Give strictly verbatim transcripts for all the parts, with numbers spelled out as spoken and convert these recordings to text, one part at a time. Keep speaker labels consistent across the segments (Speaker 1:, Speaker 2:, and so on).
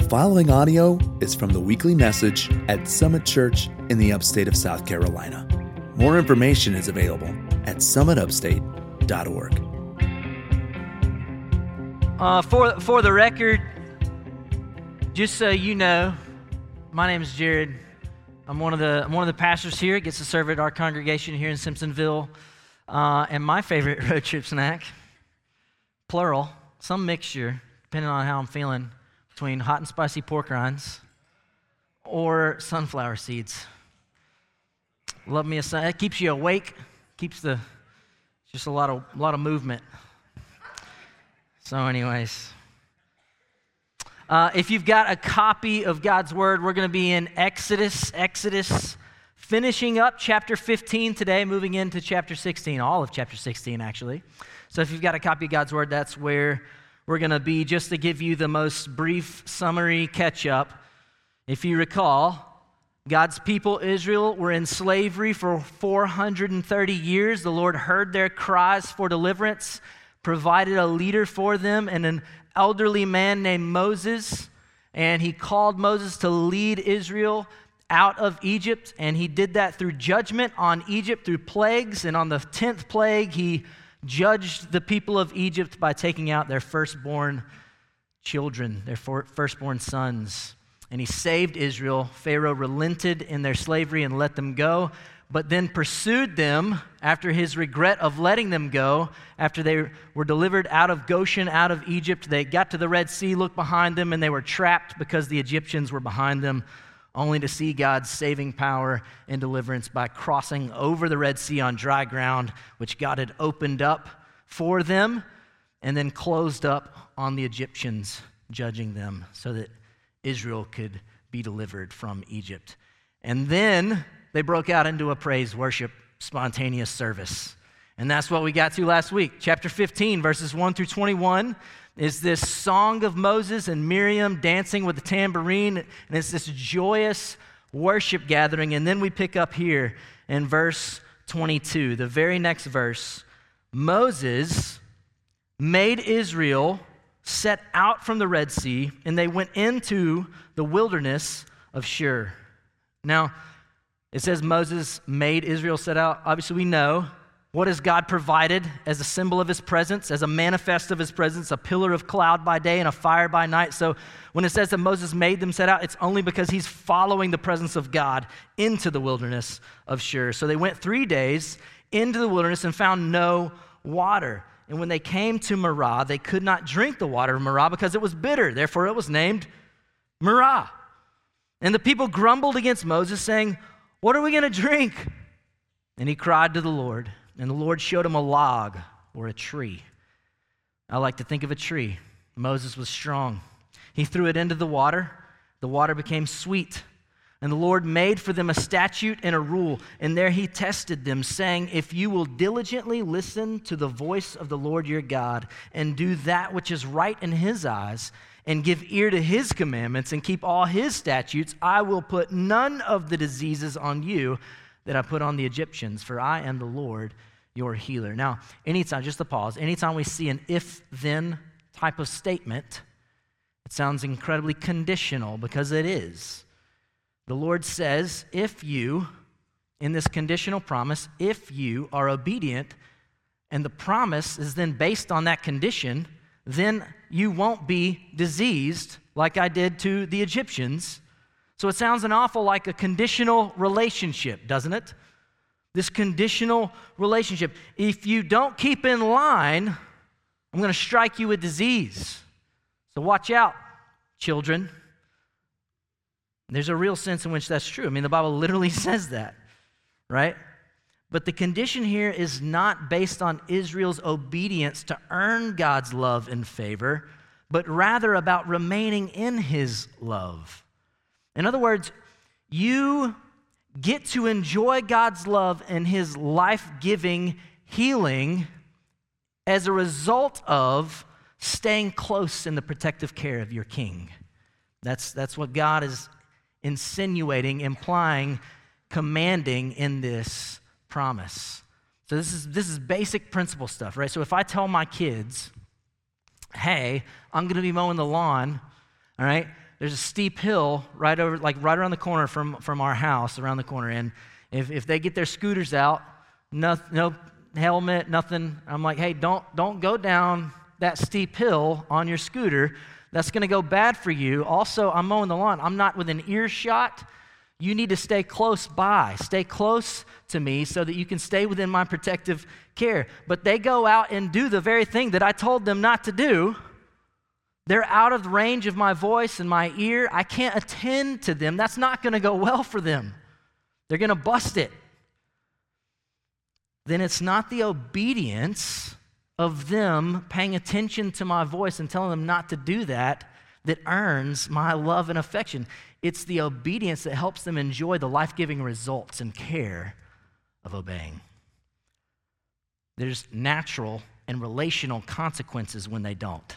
Speaker 1: following audio is from the weekly message at Summit Church in the upstate of South Carolina. More information is available at summit upstate dot org.
Speaker 2: Uh, for for the record, just so you know, my name is Jared. I'm one of the I'm one of the pastors here. Gets to serve at our congregation here in Simpsonville. Uh, and my favorite road trip snack, plural, some mixture, depending on how I'm feeling, between hot and spicy pork rinds or sunflower seeds. Love me a sun. It keeps you awake. Keeps the just a lot of a lot of movement. So, anyways, uh, if you've got a copy of God's Word, we're going to be in Exodus. Exodus, finishing up chapter fifteen today, moving into chapter sixteen, all of chapter sixteen, actually. So, if you've got a copy of God's Word, that's where we're going to be. Just to give you the most brief summary catch-up, if you recall, God's people, Israel, were in slavery for four hundred thirty years. The Lord heard their cries for deliverance, provided a leader for them, and an elderly man named Moses. And he called Moses to lead Israel out of Egypt. And he did that through judgment on Egypt, through plagues. And on the tenth plague, he judged the people of Egypt by taking out their firstborn children, their firstborn sons. And he saved Israel. Pharaoh relented in their slavery and let them go, but then pursued them after his regret of letting them go. After they were delivered out of Goshen, out of Egypt, they got to the Red Sea, looked behind them, and they were trapped because the Egyptians were behind them, only to see God's saving power and deliverance by crossing over the Red Sea on dry ground, which God had opened up for them and then closed up on the Egyptians, judging them so that Israel could be delivered from Egypt. And then they broke out into a praise, worship, spontaneous service. And that's what we got to last week. Chapter fifteen, verses one through twenty-one, is this song of Moses and Miriam dancing with the tambourine, and it's this joyous worship gathering. And then we pick up here in verse twenty-two, the very next verse. Moses made Israel set out from the Red Sea, and they went into the wilderness of Shur. Now, it says Moses made Israel set out. Obviously, we know what has God provided as a symbol of his presence, as a manifest of his presence, a pillar of cloud by day and a fire by night. So when it says that Moses made them set out, it's only because he's following the presence of God into the wilderness of Shur. So they went three days into the wilderness and found no water. And when they came to Marah, they could not drink the water of Marah because it was bitter. Therefore, it was named Marah. And the people grumbled against Moses, saying, "What are we going to drink?" And he cried to the Lord, and the Lord showed him a log or a tree. I like to think of a tree. Moses was strong. He threw it into the water. The water became sweet. And the Lord made for them a statute and a rule, and there he tested them, saying, "If you will diligently listen to the voice of the Lord your God and do that which is right in his eyes, and give ear to his commandments and keep all his statutes, I will put none of the diseases on you that I put on the Egyptians, for I am the Lord your healer." Now, anytime, just a pause, anytime we see an if-then type of statement, it sounds incredibly conditional because it is. The Lord says, if you, in this conditional promise, if you are obedient, and the promise is then based on that condition, then you won't be diseased like I did to the Egyptians. So it sounds an awful like a conditional relationship, doesn't it? This conditional relationship. If you don't keep in line, I'm going to strike you with disease. So watch out, children. There's a real sense in which that's true. I mean, the Bible literally says that, right? But the condition here is not based on Israel's obedience to earn God's love and favor, but rather about remaining in his love. In other words, you get to enjoy God's love and his life-giving healing as a result of staying close in the protective care of your king. That's, that's what God is insinuating, implying, commanding in this promise. So this is this is basic principle stuff, right? So if I tell my kids, hey, I'm going to be mowing the lawn, all right, there's a steep hill right over, like right around the corner from, from our house, around the corner. And if, if they get their scooters out, no, no helmet, nothing, I'm like, hey, don't, don't go down that steep hill on your scooter. That's going to go bad for you. Also, I'm mowing the lawn. I'm not within earshot. You need to stay close by. Stay close to me so that you can stay within my protective care. But they go out and do the very thing that I told them not to do. They're out of the range of my voice and my ear. I can't attend to them. That's not going to go well for them. They're going to bust it. Then it's not the obedience of them paying attention to my voice and telling them not to do that that earns my love and affection. It's the obedience that helps them enjoy the life-giving results and care of obeying. There's natural and relational consequences when they don't.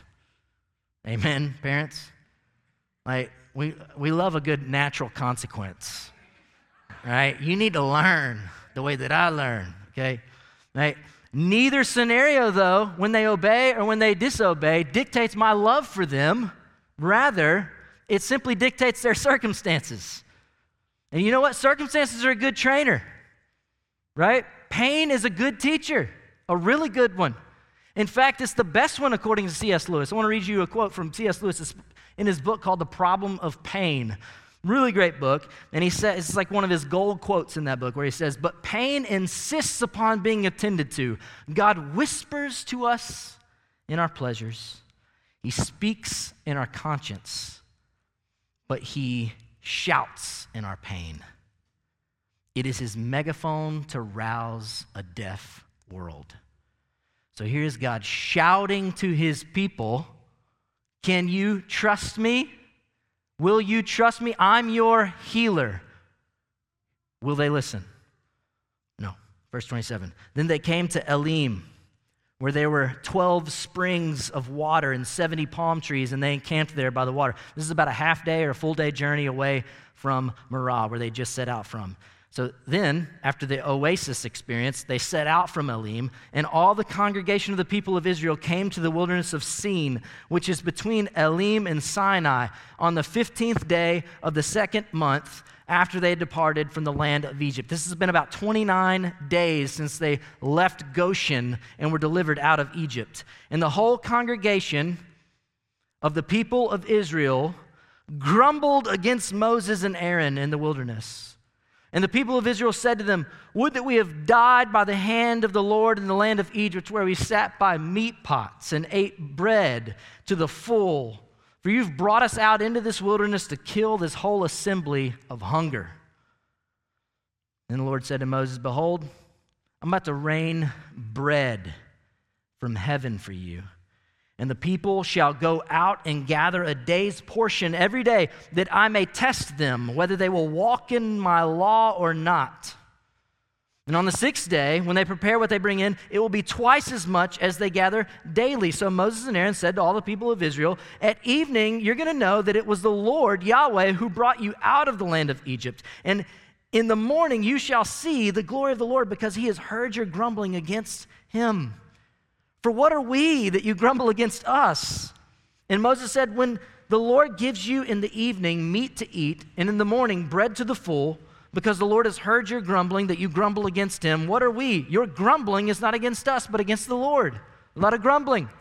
Speaker 2: Amen, parents? Like, we, we love a good natural consequence, right? You need to learn the way that I learn, okay? Right? Neither scenario, though, when they obey or when they disobey, dictates my love for them. Rather, it simply dictates their circumstances. And you know what? Circumstances are a good trainer, right? Pain is a good teacher, a really good one. In fact, it's the best one according to C S Lewis. I want to read you a quote from C S Lewis in his book called The Problem of Pain. Really great book. And he says, it's like one of his gold quotes in that book where he says, but pain insists upon being attended to. God whispers to us in our pleasures. He speaks in our conscience, but he shouts in our pain. It is his megaphone to rouse a deaf world. So here's God shouting to his people, can you trust me? Will you trust me? I'm your healer. Will they listen? No. Verse twenty-seven. Then they came to Elim, where there were twelve springs of water and seventy palm trees, and they encamped there by the water. This is about a half day or a full day journey away from Marah, where they just set out from. So then, after the oasis experience, they set out from Elim, and all the congregation of the people of Israel came to the wilderness of Sin, which is between Elim and Sinai, on the fifteenth day of the second month after they had departed from the land of Egypt. This has been about twenty-nine days since they left Goshen and were delivered out of Egypt. And the whole congregation of the people of Israel grumbled against Moses and Aaron in the wilderness. And the people of Israel said to them, would that we have died by the hand of the Lord in the land of Egypt, where we sat by meat pots and ate bread to the full. For you've brought us out into this wilderness to kill this whole assembly of hunger. And the Lord said to Moses, behold, I'm about to rain bread from heaven for you. And the people shall go out and gather a day's portion every day, that I may test them, whether they will walk in my law or not. And on the sixth day, when they prepare what they bring in, it will be twice as much as they gather daily. So Moses and Aaron said to all the people of Israel, at evening you're going to know that it was the Lord, Yahweh, who brought you out of the land of Egypt. And in the morning you shall see the glory of the Lord, because he has heard your grumbling against him. For what are we that you grumble against us? And Moses said, when the Lord gives you in the evening meat to eat, and in the morning bread to the full, because the Lord has heard your grumbling, that you grumble against him, what are we? Your grumbling is not against us, but against the Lord. A lot of grumbling.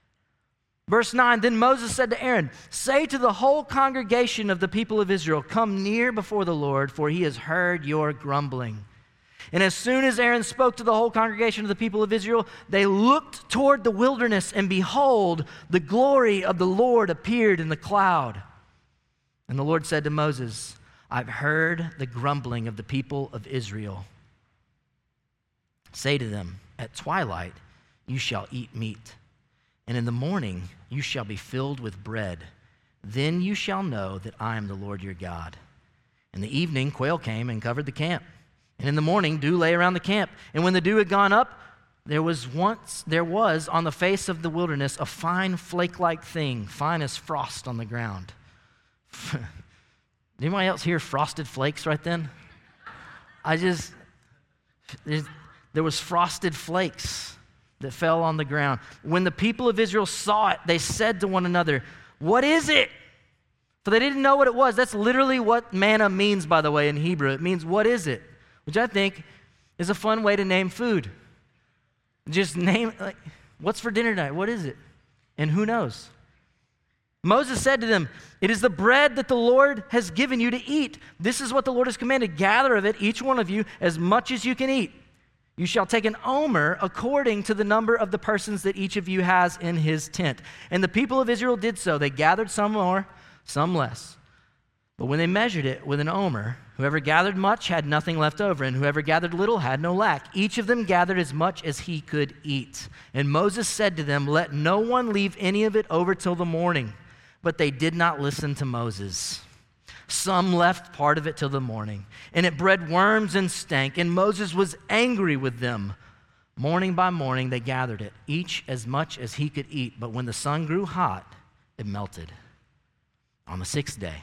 Speaker 2: Verse nine, then Moses said to Aaron, say to the whole congregation of the people of Israel, come near before the Lord, for he has heard your grumbling. And as soon as Aaron spoke to the whole congregation of the people of Israel, they looked toward the wilderness, and behold, the glory of the Lord appeared in the cloud. And the Lord said to Moses, I've heard the grumbling of the people of Israel. Say to them, at twilight you shall eat meat, and in the morning you shall be filled with bread. Then you shall know that I am the Lord your God. In the evening quail came and covered the camp. And in the morning, dew lay around the camp. And when the dew had gone up, there was once there was on the face of the wilderness a fine flake-like thing, fine as frost on the ground. Did anybody else hear frosted flakes right then? I just, there was frosted flakes that fell on the ground. When the people of Israel saw it, they said to one another, what is it? For they didn't know what it was. That's literally what manna means, by the way, in Hebrew. It means, what is it? Which I think is a fun way to name food. Just name, like, what's for dinner tonight? What is it? And who knows? Moses said to them, it is the bread that the Lord has given you to eat. This is what the Lord has commanded. Gather of it, each one of you, as much as you can eat. You shall take an omer according to the number of the persons that each of you has in his tent. And the people of Israel did so. They gathered some more, some less. But when they measured it with an omer, whoever gathered much had nothing left over, and whoever gathered little had no lack. Each of them gathered as much as he could eat. And Moses said to them, let no one leave any of it over till the morning. But they did not listen to Moses. Some left part of it till the morning, and it bred worms and stank, and Moses was angry with them. Morning by morning they gathered it, each as much as he could eat, but when the sun grew hot, it melted. On the sixth day,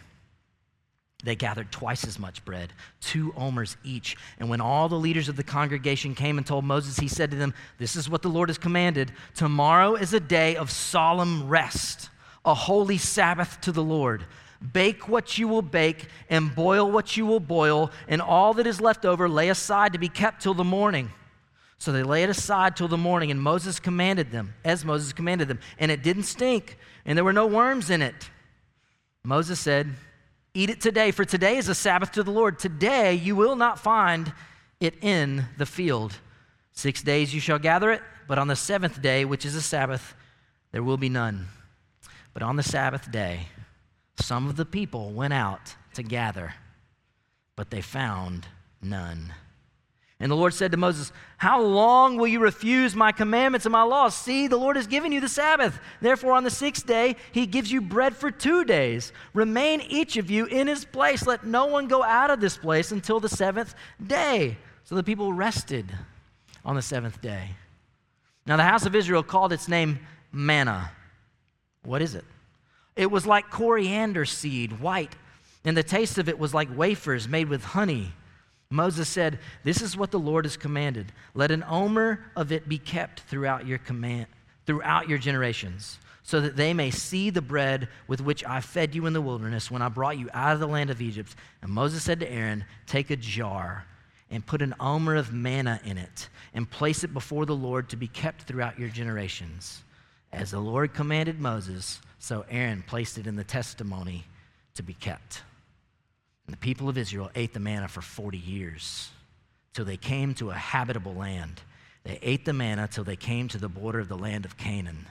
Speaker 2: they gathered twice as much bread, two omers each. And when all the leaders of the congregation came and told Moses, he said to them, this is what the Lord has commanded. Tomorrow is a day of solemn rest, a holy Sabbath to the Lord. Bake what you will bake and boil what you will boil, and all that is left over lay aside to be kept till the morning. So they lay it aside till the morning, and Moses commanded them, as Moses commanded them, and it didn't stink, and there were no worms in it. Moses said, eat it today, for today is a Sabbath to the Lord. Today you will not find it in the field. Six days you shall gather it, but on the seventh day, which is a Sabbath, there will be none. But on the Sabbath day, some of the people went out to gather, but they found none. And the Lord said to Moses, how long will you refuse my commandments and my laws? See, the Lord has given you the Sabbath. Therefore, on the sixth day, he gives you bread for two days. Remain each of you in his place. Let no one go out of this place until the seventh day. So the people rested on the seventh day. Now, the house of Israel called its name manna. What is it? It was like coriander seed, white, and the taste of it was like wafers made with honey. Moses said, this is what the Lord has commanded. Let an omer of it be kept throughout your command, throughout your generations, so that they may see the bread with which I fed you in the wilderness when I brought you out of the land of Egypt. And Moses said to Aaron, take a jar and put an omer of manna in it and place it before the Lord to be kept throughout your generations. As the Lord commanded Moses, so Aaron placed it in the testimony to be kept. And the people of Israel ate the manna for forty years, till they came to a habitable land. They ate the manna till they came to the border of the land of Canaan.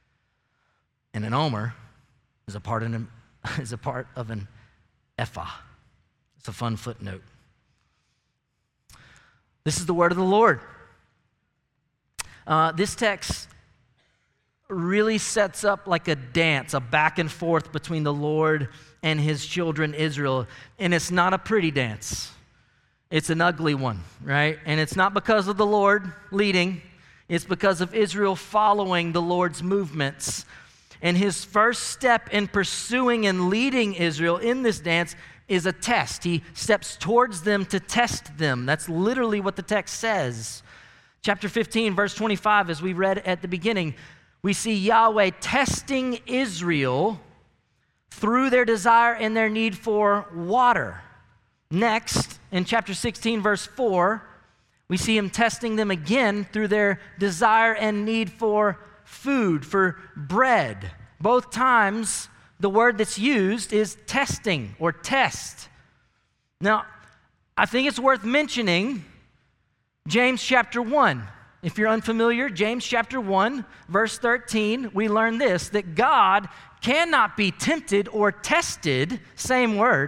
Speaker 2: And an omer is a part of an, is a part of an ephah. It's a fun footnote. This is the word of the Lord. Uh, this text really sets up like a dance, a back and forth between the Lord and his children Israel. And it's not a pretty dance. It's an ugly one, right? And it's not because of the Lord leading. It's because of Israel following the Lord's movements. And his first step in pursuing and leading Israel in this dance is a test. He steps towards them to test them. That's literally what the text says. Chapter fifteen, verse twenty-five, as we read at the beginning, we see Yahweh testing Israel through their desire and their need for water. Next, in chapter sixteen, verse four, we see him testing them again through their desire and need for food, for bread. Both times, the word that's used is testing or test. Now, I think it's worth mentioning James chapter one. If you're unfamiliar, James chapter one, verse thirteen, we learn this, that God cannot be tempted or tested, same word,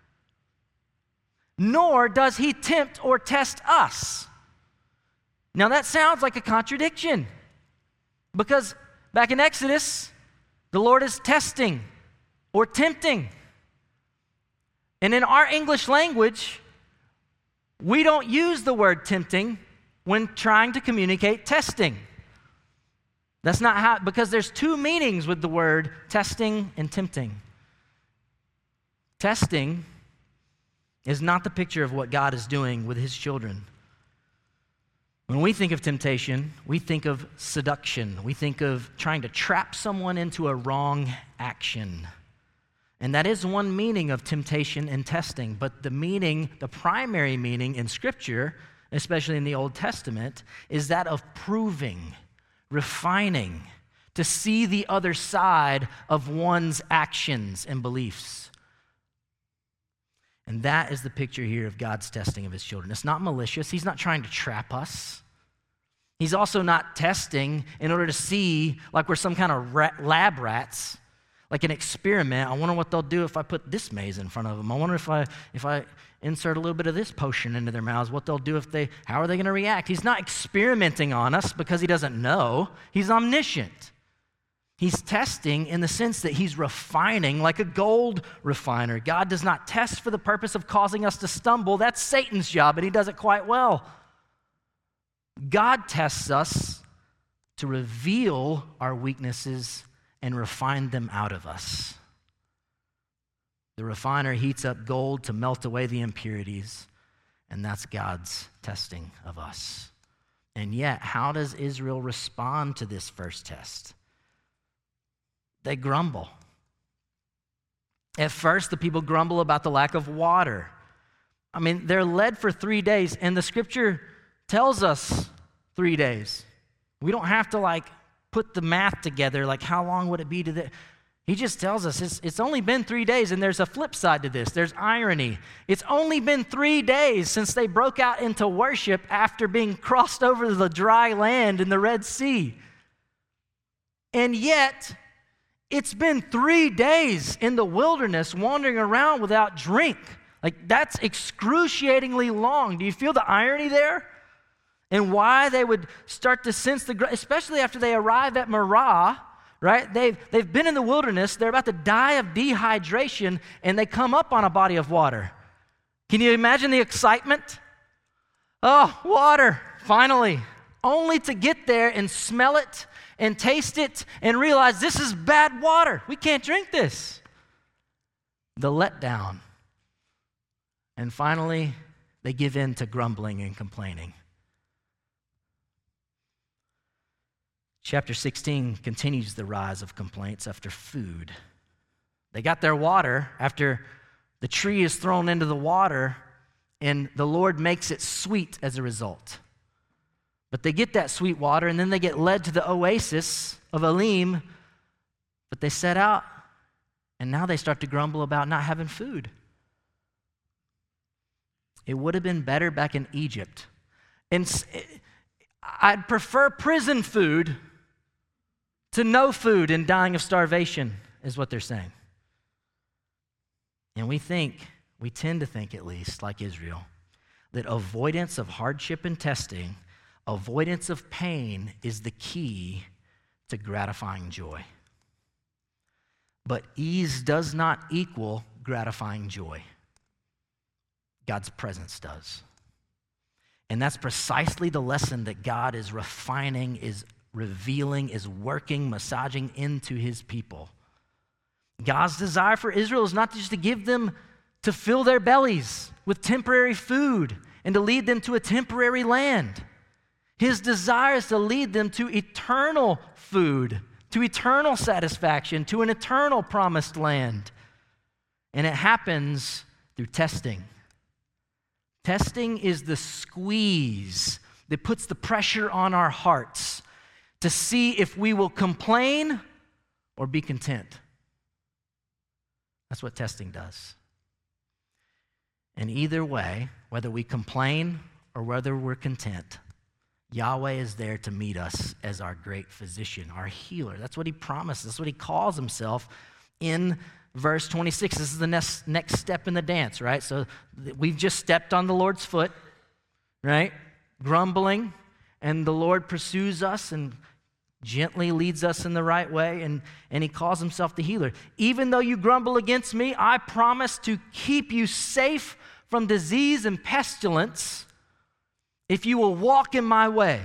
Speaker 2: nor does he tempt or test us. Now that sounds like a contradiction, because back in Exodus, the Lord is testing or tempting. And in our English language, we don't use the word tempting when trying to communicate testing. That's not how, because there's two meanings with the word testing and tempting. Testing is not the picture of what God is doing with his children. When we think of temptation, we think of seduction. We think of trying to trap someone into a wrong action. And that is one meaning of temptation and testing. But the meaning, the primary meaning in Scripture, especially in the Old Testament, is that of proving, refining, to see the other side of one's actions and beliefs. And that is the picture here of God's testing of his children. It's not malicious. He's not trying to trap us. He's also not testing in order to see like we're some kind of rat, lab rats, like an experiment. I wonder what they'll do if I put this maze in front of them. I wonder if I if I insert a little bit of this potion into their mouths, what they'll do if they, how are they going to react? He's not experimenting on us because he doesn't know. He's omniscient. He's testing in the sense that he's refining like a gold refiner. God does not test for the purpose of causing us to stumble. That's Satan's job, and he does it quite well. God tests us to reveal our weaknesses and refine them out of us. The refiner heats up gold to melt away the impurities, and that's God's testing of us. And yet, how does Israel respond to this first test? They grumble. At first, the people grumble about the lack of water. I mean, they're led for three days, and the scripture tells us three days. We don't have to, like, put the math together, like, how long would it be to the... He just tells us it's, it's only been three days, and there's a flip side to this. There's irony. It's only been three days since they broke out into worship after being crossed over the dry land in the Red Sea. And yet, it's been three days in the wilderness wandering around without drink. Like, that's excruciatingly long. Do you feel the irony there? And why they would start to sense the, especially after they arrive at Marah, right? They've, they've been in the wilderness. They're about to die of dehydration, and they come up on a body of water. Can you imagine the excitement? Oh, water, finally. Only to get there and smell it and taste it and realize this is bad water. We can't drink this. The letdown. And finally, they give in to grumbling and complaining. Chapter sixteen continues the rise of complaints after food. They got their water after the tree is thrown into the water, and the Lord makes it sweet as a result. But they get that sweet water, and then they get led to the oasis of Elim, but they set out, and now they start to grumble about not having food. It would have been better back in Egypt. And I'd prefer prison food to no food and dying of starvation, is what they're saying. And we think, we tend to think at least, like Israel, that avoidance of hardship and testing, avoidance of pain is the key to gratifying joy. But ease does not equal gratifying joy. God's presence does. And that's precisely the lesson that God is refining, is revealing, is working, massaging into his people. God's desire for Israel is not just to give them, to fill their bellies with temporary food and to lead them to a temporary land. His desire is to lead them to eternal food, to eternal satisfaction, to an eternal promised land. And it happens through testing. Testing is the squeeze that puts the pressure on our hearts to see if we will complain or be content. That's what testing does. And either way, whether we complain or whether we're content, Yahweh is there to meet us as our great physician, our healer. That's what he promises. That's what he calls himself in verse twenty-six. This is the next, next step in the dance, right? So we've just stepped on the Lord's foot, right? Grumbling, and the Lord pursues us and gently leads us in the right way, and, and he calls himself the healer. Even though you grumble against me, I promise to keep you safe from disease and pestilence if you will walk in my way,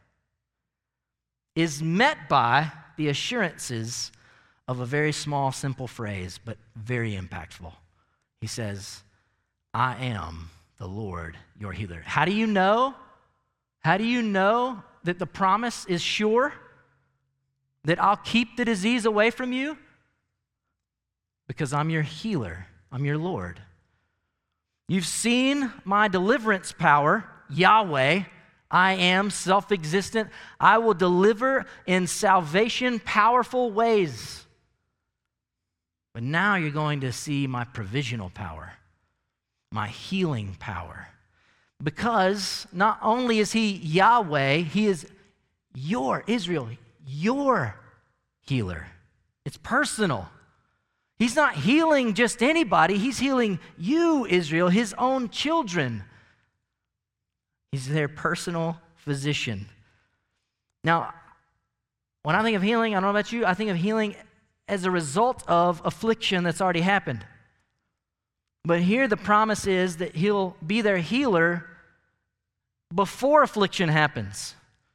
Speaker 2: is met by the assurances of a very small, simple phrase, but very impactful. He says, I am the Lord, your healer. How do you know? How do you know that the promise is sure? That I'll keep the disease away from you? because I'm your healer. I'm your Lord. You've seen my deliverance power, Yahweh. I am self-existent. I will deliver in salvation powerful ways. But now you're going to see my provisional power, my healing power. Because not only is he Yahweh, he is your, Israel, your healer. It's personal. He's not healing just anybody. He's healing you, Israel, his own children. He's their personal physician. Now, when I think of healing, I don't know about you, I think of healing as a result of affliction that's already happened. But here the promise is that he'll be their healer before affliction happens.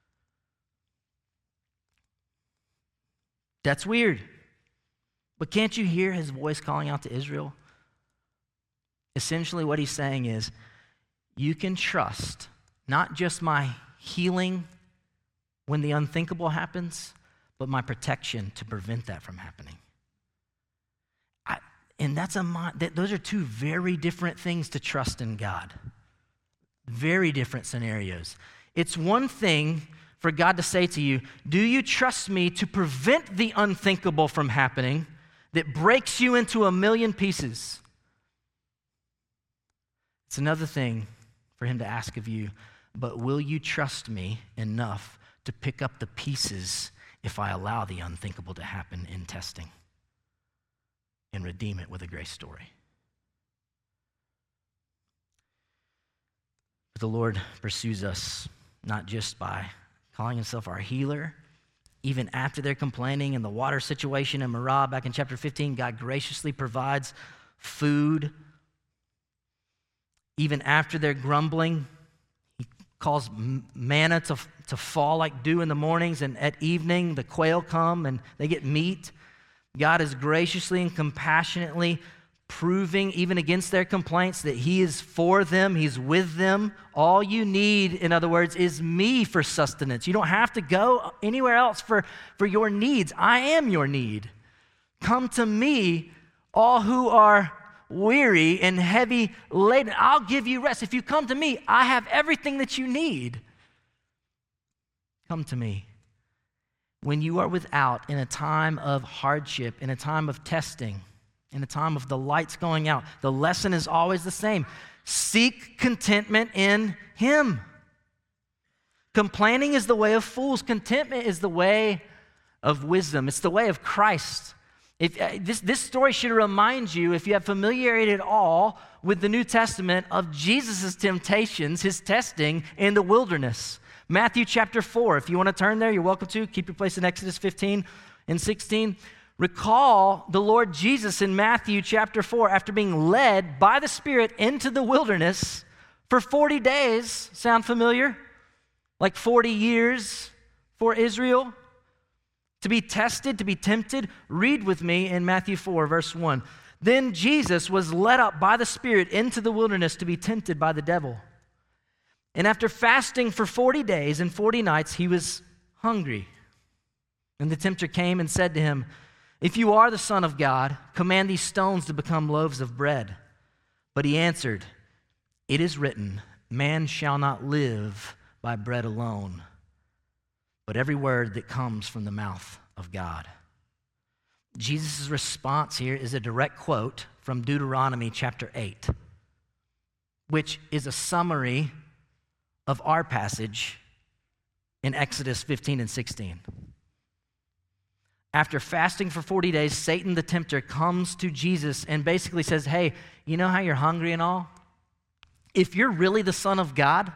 Speaker 2: That's weird. But can't you hear his voice calling out to Israel? Essentially what he's saying is, you can trust not just my healing when the unthinkable happens, but my protection to prevent that from happening. I, and that's a that, those are two very different things to trust in God. Very different scenarios. It's one thing for God to say to you, do you trust me to prevent the unthinkable from happening that breaks you into a million pieces? It's another thing for him to ask of you, but will you trust me enough to pick up the pieces if I allow the unthinkable to happen in testing and redeem it with a grace story? But the Lord pursues us not just by calling himself our healer. Even after they're complaining in the water situation in Marah back in chapter fifteen, God graciously provides food. Even after they're grumbling, he calls manna to, to fall like dew in the mornings, and at evening the quail come and they get meat. God is graciously and compassionately proving, even against their complaints, that he is for them, he's with them. All you need, in other words, is me for sustenance. You don't have to go anywhere else for, for your needs. I am your need. Come to me, all who are weary and heavy laden. I'll give you rest. If you come to me, I have everything that you need. Come to me. When you are without in a time of hardship, in a time of testing, in a time of the lights going out, the lesson is always the same. Seek contentment in him. Complaining is the way of fools. Contentment is the way of wisdom. It's the way of Christ. If, uh, this, this story should remind you, if you have familiarity at all with the New Testament, of Jesus' temptations, his testing in the wilderness. Matthew chapter four, if you want to turn there, you're welcome to. Keep your place in Exodus fifteen and sixteen. Recall the Lord Jesus in Matthew chapter four, after being led by the Spirit into the wilderness for forty days. Sound familiar? Like forty years for Israel to be tested, to be tempted. Read with me in Matthew four, verse one. Then Jesus was led up by the Spirit into the wilderness to be tempted by the devil. And after fasting for forty days and forty nights, he was hungry. And the tempter came and said to him, if you are the Son of God, command these stones to become loaves of bread. But he answered, it is written, man shall not live by bread alone, but every word that comes from the mouth of God. Jesus' response here is a direct quote from Deuteronomy chapter eight, which is a summary of our passage in Exodus fifteen and sixteen. After fasting for forty days, Satan the tempter comes to Jesus and basically says, hey, you know how you're hungry and all? If you're really the Son of God,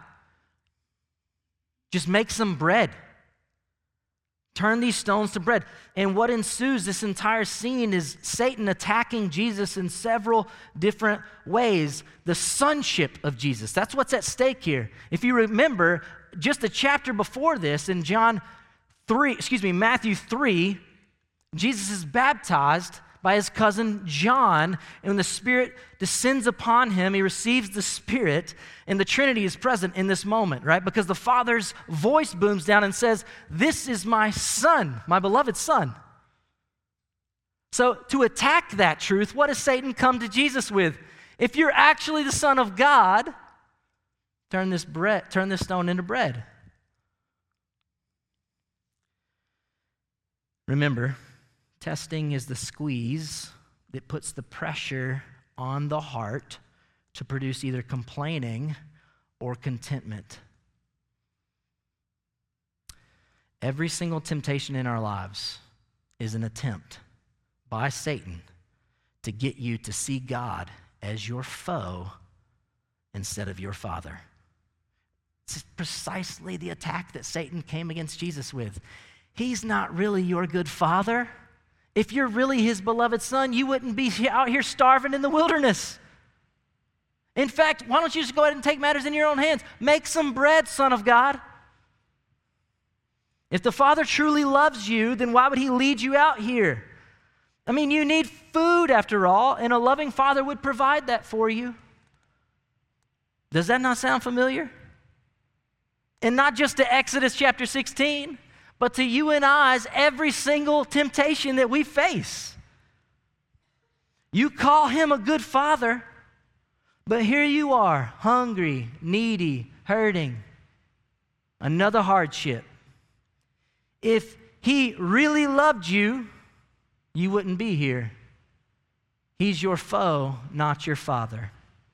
Speaker 2: just make some bread. Turn these stones to bread. And what ensues, this entire scene, is Satan attacking Jesus in several different ways. The sonship of Jesus. That's what's at stake here. If you remember, just a chapter before this, in John three, excuse me, Matthew three, Jesus is baptized by his cousin John, and when the Spirit descends upon him, he receives the Spirit, and the Trinity is present in this moment, right? Because the Father's voice booms down and says, this is my Son, my beloved Son. So to attack that truth, what does Satan come to Jesus with? If you're actually the Son of God, turn this bread, turn this stone into bread. Remember, testing is the squeeze that puts the pressure on the heart to produce either complaining or contentment. Every single temptation in our lives is an attempt by Satan to get you to see God as your foe instead of your father. It's precisely the attack that Satan came against Jesus with. He's not really your good father. If you're really his beloved son, you wouldn't be out here starving in the wilderness. In fact, why don't you just go ahead and take matters in your own hands? Make some bread, Son of God. If the Father truly loves you, then why would he lead you out here? I mean, you need food after all, and a loving Father would provide that for you. Does that not sound familiar? And not just to Exodus chapter sixteen, but to you and I's every single temptation that we face. You call him a good father, but here you are, hungry, needy, hurting. Another hardship. If he really loved you, you wouldn't be here. He's your foe, not your father.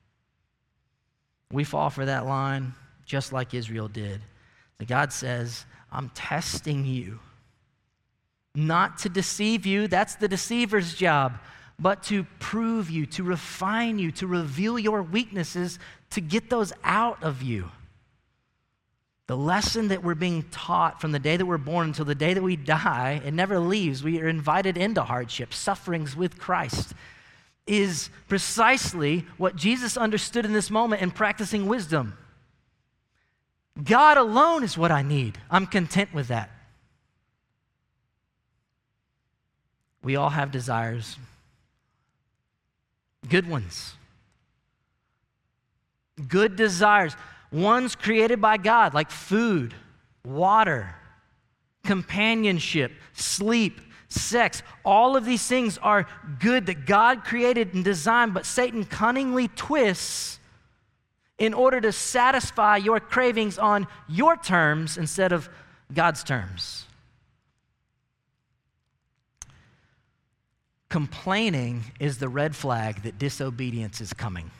Speaker 2: We fall for that line just like Israel did. So God says, I'm testing you. Not to deceive you, that's the deceiver's job, but to prove you, to refine you, to reveal your weaknesses, to get those out of you. The lesson that we're being taught from the day that we're born until the day that we die, it never leaves. We are invited into hardship, sufferings with Christ, is precisely what Jesus understood in this moment in practicing wisdom. God alone is what I need. I'm content with that. We all have desires. Good ones. Good desires. Ones created by God, like food, water, companionship, sleep, sex. All of these things are good that God created and designed, but Satan cunningly twists in order to satisfy your cravings on your terms instead of God's terms. Complaining is the red flag that disobedience is coming.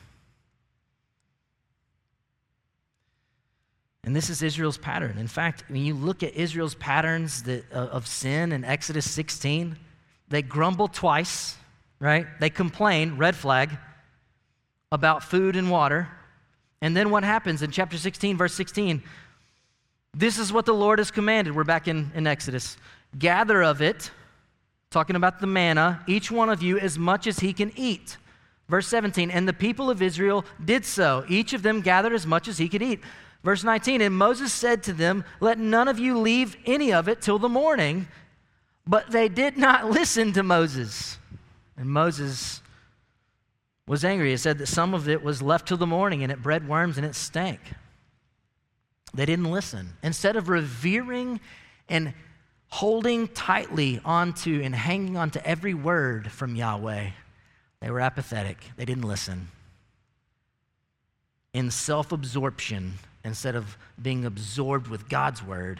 Speaker 2: And this is Israel's pattern. In fact, when you look at Israel's patterns that, uh, of sin in Exodus sixteen, they grumble twice, right? They complain, red flag, about food and water. And then what happens in chapter sixteen, verse sixteen? This is what the Lord has commanded. We're back in, in Exodus. Gather of it, talking about the manna, each one of you as much as he can eat. Verse seventeen, and the people of Israel did so. Each of them gathered as much as he could eat. Verse nineteen, and Moses said to them, let none of you leave any of it till the morning. But they did not listen to Moses. And Moses was angry. It said that some of it was left till the morning, and it bred worms and it stank. They didn't listen. Instead of revering and holding tightly onto and hanging onto every word from Yahweh, they were apathetic. They didn't listen. In self-absorption, instead of being absorbed with God's word,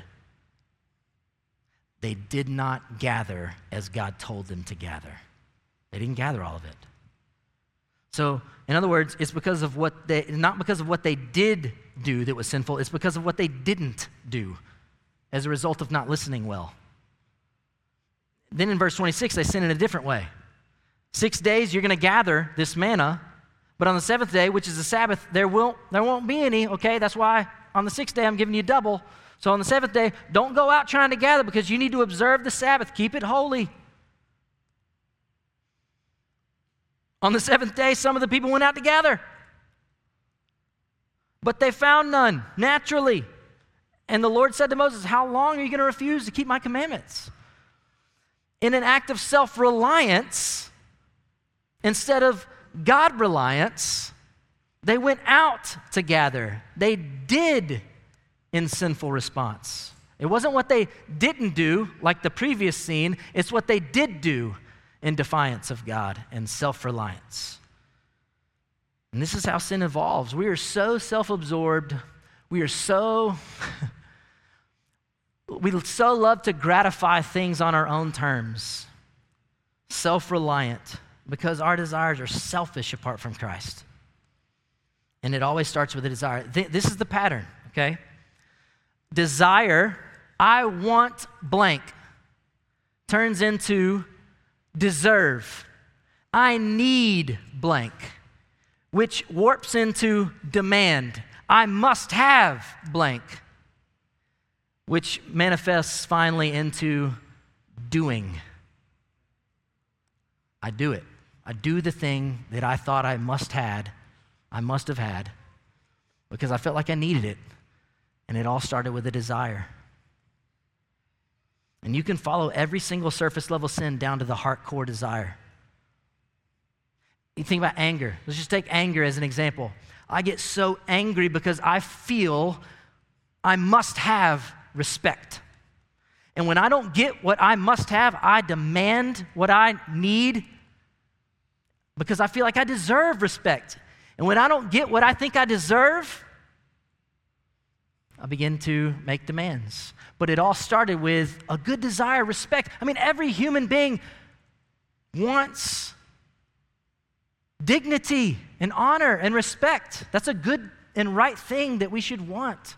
Speaker 2: they did not gather as God told them to gather. They didn't gather all of it. So, in other words, it's because of what they, not because of what they did do that was sinful, it's because of what they didn't do as a result of not listening well. Then in verse twenty-six, they sin in a different way. Six days you're going to gather this manna, but on the seventh day, which is the Sabbath, there won't, there won't be any, okay? That's why on the sixth day I'm giving you double. So on the seventh day, don't go out trying to gather because you need to observe the Sabbath. Keep it holy. On the seventh day, some of the people went out to gather, but they found none naturally. And the Lord said to Moses, how long are you going to refuse to keep my commandments? In an act of self-reliance, instead of God reliance, they went out to gather. They did in sinful response. It wasn't what they didn't do, like the previous scene, it's what they did do. in defiance of God and self-reliance. And this is how sin evolves. We are so self-absorbed. We are so, we so love to gratify things on our own terms. Self-reliant, because our desires are selfish apart from Christ. And it always starts with a desire. Th- this is the pattern, okay? Desire, I want blank, turns into deserve. I need blank, which warps into demand. I must have blank, which manifests finally into doing. I do it. I do the thing that I thought I must had, I must have had, because I felt like I needed it. And it all started with a desire. And you can follow every single surface level sin down to the heart core desire. You think about anger. Let's just take anger as an example. I get so angry because I feel I must have respect. And when I don't get what I must have, I demand what I need because I feel like I deserve respect. And when I don't get what I think I deserve, I begin to make demands. But it all started with a good desire, respect. I mean, every human being wants dignity and honor and respect. That's a good and right thing that we should want.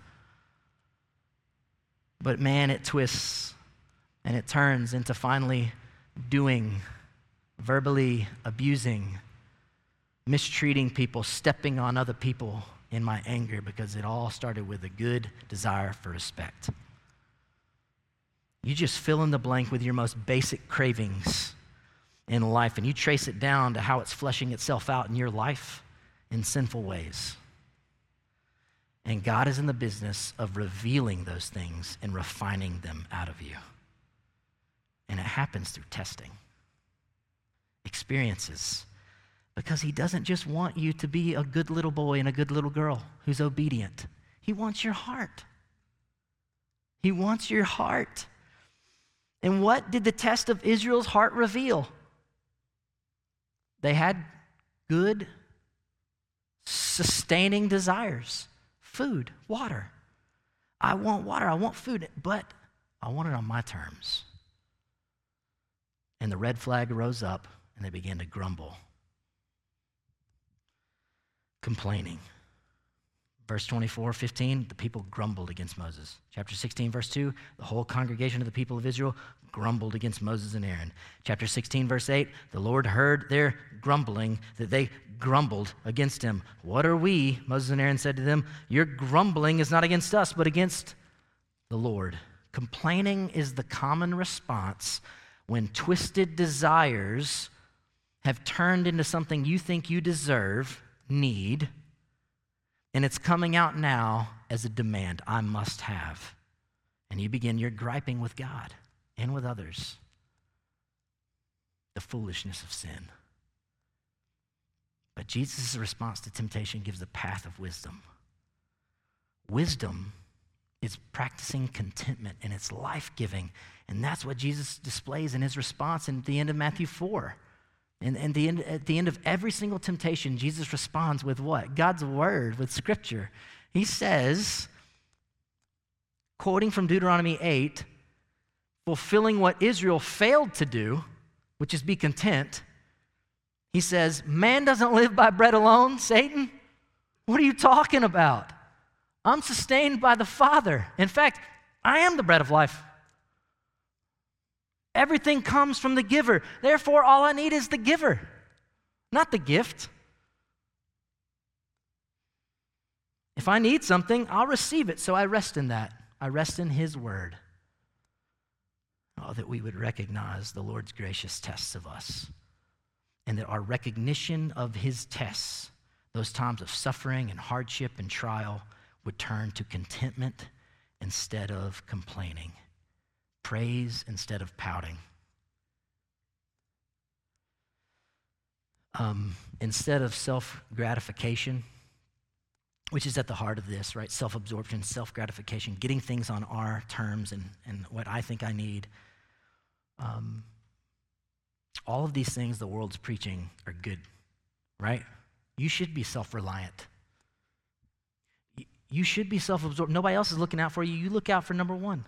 Speaker 2: But man, it twists and it turns into finally doing, verbally abusing, mistreating people, stepping on other people in my anger, because it all started with a good desire for respect. You just fill in the blank with your most basic cravings in life, and you trace it down to how it's fleshing itself out in your life in sinful ways. And God is in the business of revealing those things and refining them out of you. And it happens through testing, experiences, because he doesn't just want you to be a good little boy and a good little girl who's obedient. He wants your heart. He wants your heart. And what did the test of Israel's heart reveal? They had good, sustaining desires. Food, water. I want water, I want food, but I want it on my terms. And the red flag rose up, and they began to grumble. Complaining. Verse twenty-four, fifteen, the people grumbled against Moses. Chapter sixteen, verse two, the whole congregation of the people of Israel grumbled against Moses and Aaron. Chapter sixteen, verse eight, the Lord heard their grumbling, that they grumbled against him. What are we? Moses and Aaron said to them, your grumbling is not against us, but against the Lord. Complaining is the common response when twisted desires have turned into something you think you deserve, need, and it's coming out now as a demand. I must have. And you begin your griping with God and with others. The foolishness of sin. But Jesus' response to temptation gives a path of wisdom. Wisdom is practicing contentment, and it's life-giving. And that's what Jesus displays in his response in the end of Matthew four. And, and the end, at the end of every single temptation, Jesus responds with what? God's word, with scripture. He says, quoting from Deuteronomy eight, fulfilling what Israel failed to do, which is be content, he says, man doesn't live by bread alone, Satan. What are you talking about? I'm sustained by the Father. In fact, I am the bread of life. Everything comes from the giver. Therefore, all I need is the giver, not the gift. If I need something, I'll receive it, so I rest in that. I rest in his word. Oh, that we would recognize the Lord's gracious tests of us, and that our recognition of his tests, those times of suffering and hardship and trial, would turn to contentment instead of complaining, praise instead of pouting. Um, instead of self-gratification, which is at the heart of this, right? Self-absorption, self-gratification, getting things on our terms and, and what I think I need. Um, All of these things the world's preaching are good, right? You should be self-reliant. You should be self-absorbed. Nobody else is looking out for you. You look out for number one.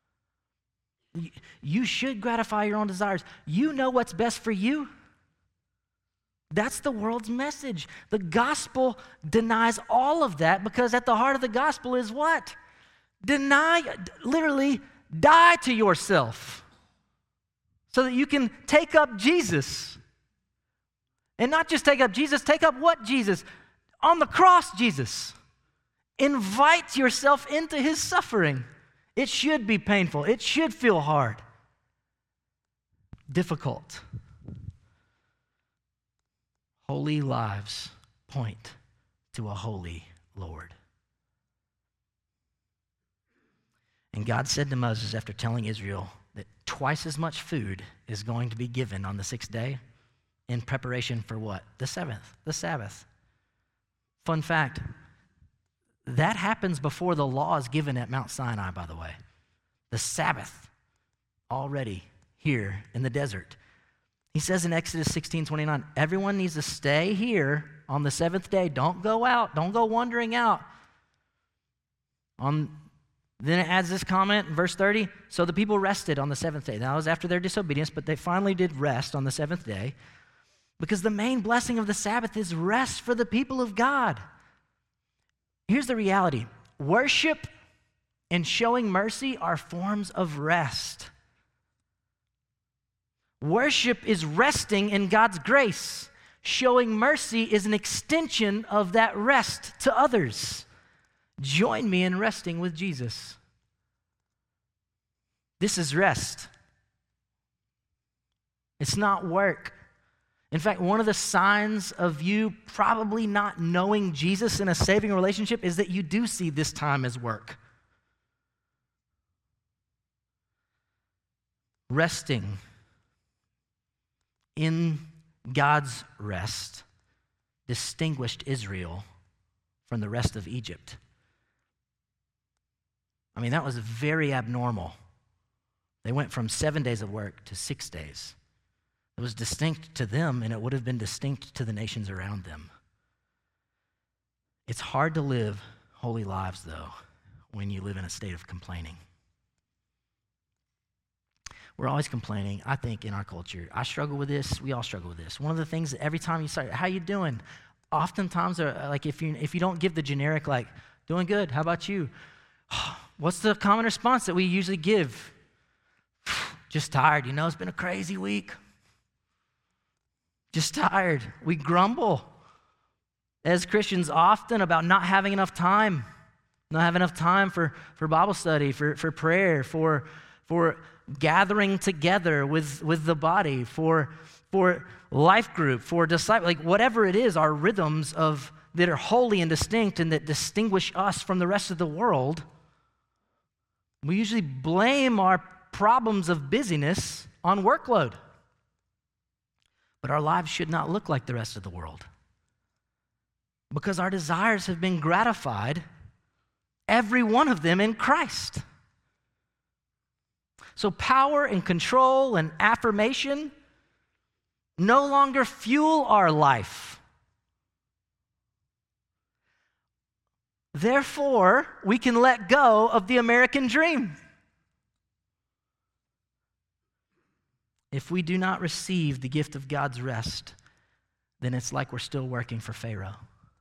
Speaker 2: You should gratify your own desires. You know what's best for you. That's the world's message. The gospel denies all of that because at the heart of the gospel is what? Deny, literally die to yourself so that you can take up Jesus. And not just take up Jesus, take up what Jesus? On the cross, Jesus. Invite yourself into his suffering. It should be painful. It should feel hard, difficult. Holy lives point to a holy Lord. And God said to Moses after telling Israel that twice as much food is going to be given on the sixth day in preparation for what? The seventh, the Sabbath. Fun fact, that happens before the law is given at Mount Sinai, by the way. The Sabbath already here in the desert. He says in Exodus sixteen twenty-nine, everyone needs to stay here on the seventh day. Don't go out. Don't go wandering out. On, then it adds this comment in verse thirty, so the people rested on the seventh day. That was after their disobedience, but they finally did rest on the seventh day because the main blessing of the Sabbath is rest for the people of God. Here's the reality. Worship and showing mercy are forms of rest. Worship is resting in God's grace. Showing mercy is an extension of that rest to others. Join me in resting with Jesus. This is rest. It's not work. In fact, one of the signs of you probably not knowing Jesus in a saving relationship is that you do see this time as work. Resting in God's rest distinguished Israel from the rest of Egypt. I mean, that was very abnormal. They went from seven days of work to six days. It was distinct to them, and it would have been distinct to the nations around them. It's hard to live holy lives, though, when you live in a state of complaining. We're always complaining, I think, in our culture. I struggle with this. We all struggle with this. One of the things that every time you start, how you doing? Oftentimes, are like if you if you don't give the generic, like, doing good, how about you? What's the common response that we usually give? Just tired. You know, it's been a crazy week. Just tired. We grumble as Christians often about not having enough time, not having enough time for, for Bible study, for, for prayer, for, for gathering together with, with the body, for, for life group, for disciple, like whatever it is, our rhythms of that are holy and distinct and that distinguish us from the rest of the world. We usually blame our problems of busyness on workload. But our lives should not look like the rest of the world because our desires have been gratified, every one of them in Christ. So power and control and affirmation no longer fuel our life. Therefore, we can let go of the American dream. If we do not receive the gift of God's rest, then it's like we're still working for Pharaoh.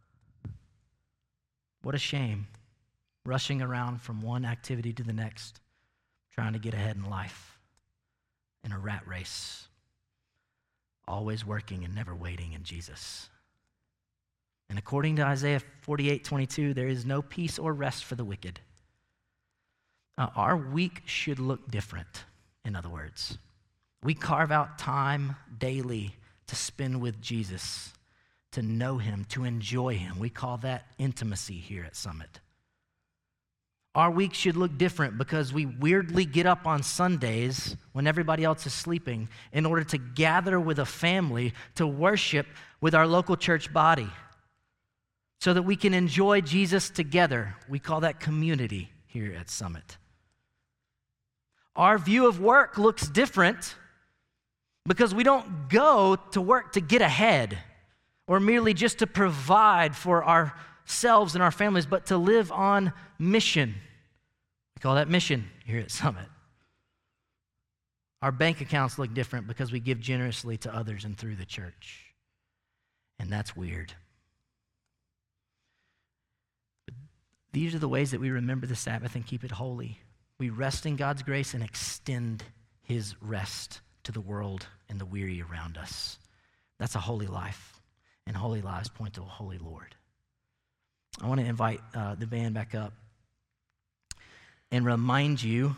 Speaker 2: What a shame, rushing around from one activity to the next, trying to get ahead in life, in a rat race, always working and never waiting in Jesus. And according to Isaiah forty-eight twenty-two, there is no peace or rest for the wicked. Uh, our week should look different, in other words. We carve out time daily to spend with Jesus, to know him, to enjoy him. We call that intimacy here at Summit. Our week should look different because we weirdly get up on Sundays when everybody else is sleeping in order to gather with a family to worship with our local church body so that we can enjoy Jesus together. We call that community here at Summit. Our view of work looks different Because we don't go to work to get ahead or merely just to provide for ourselves and our families, but to live on mission. We call that mission here at Summit. Our bank accounts look different because we give generously to others and through the church. And that's weird. But these are the ways that we remember the Sabbath and keep it holy. We rest in God's grace and extend his rest to the world and the weary around us. That's a holy life, and holy lives point to a holy Lord. I want to invite uh, the band back up and remind you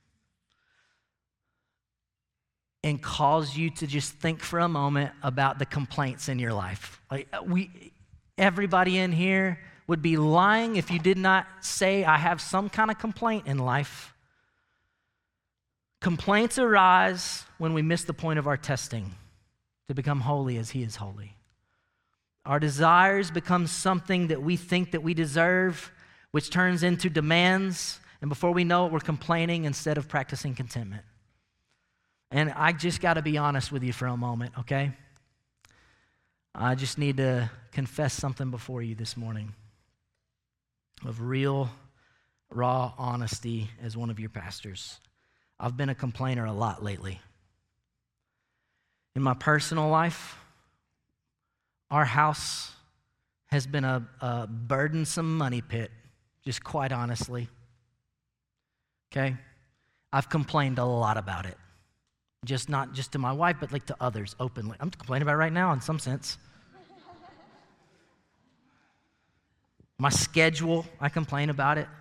Speaker 2: and cause you to just think for a moment about the complaints in your life. Like we, everybody in here would be lying if you did not say, I have some kind of complaint in life. Complaints arise when we miss the point of our testing to become holy as he is holy. Our desires become something that we think that we deserve, which turns into demands, and before we know it, we're complaining instead of practicing contentment. And I just got to be honest with you for a moment, okay? I just need to confess something before you this morning of real, raw honesty as one of your pastors. I've been a complainer a lot lately. In my personal life, our house has been a, a burdensome money pit, just quite honestly. Okay? I've complained a lot about it. Just not just to my wife, but like to others openly. I'm complaining about it right now in some sense. My schedule, I complain about it.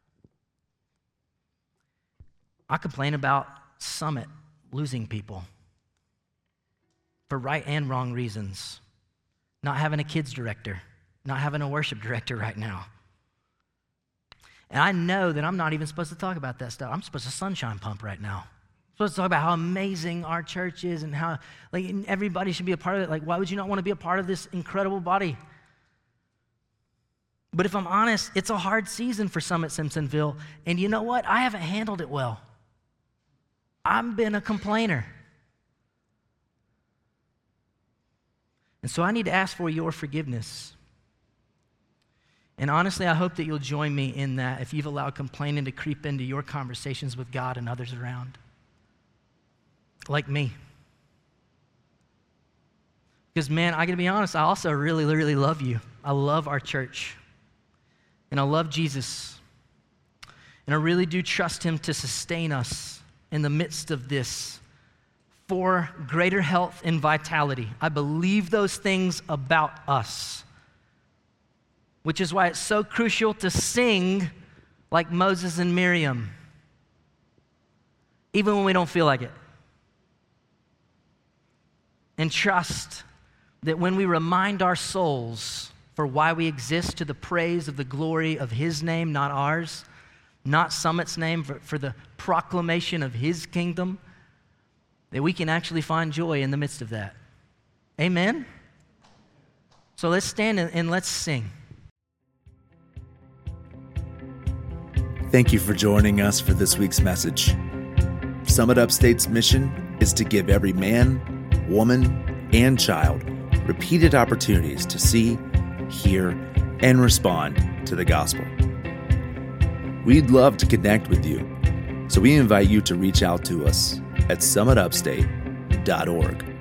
Speaker 2: I complain about Summit losing people for right and wrong reasons. Not having a kids director, not having a worship director right now. And I know that I'm not even supposed to talk about that stuff. I'm supposed to sunshine pump right now. I'm supposed to talk about how amazing our church is and how like everybody should be a part of it. Like, why would you not want to be a part of this incredible body? But if I'm honest, it's a hard season for Summit Simpsonville. And you know what? I haven't handled it well. I've been a complainer. And so I need to ask for your forgiveness. And honestly, I hope that you'll join me in that if you've allowed complaining to creep into your conversations with God and others around. Like me. Because man, I gotta be honest, I also really, really love you. I love our church. And I love Jesus. And I really do trust him to sustain us in the midst of this for greater health and vitality. I believe those things about us, which is why it's so crucial to sing like Moses and Miriam, even when we don't feel like it. And trust that when we remind our souls for why we exist to the praise of the glory of his name, not ours, not Summit's name, for, for the proclamation of his kingdom, that we can actually find joy in the midst of that. Amen? So let's stand and, and let's sing.
Speaker 1: Thank you for joining us for this week's message. Summit Upstate's mission is to give every man, woman, and child repeated opportunities to see, hear, and respond to the gospel. We'd love to connect with you, so we invite you to reach out to us at summit upstate dot org.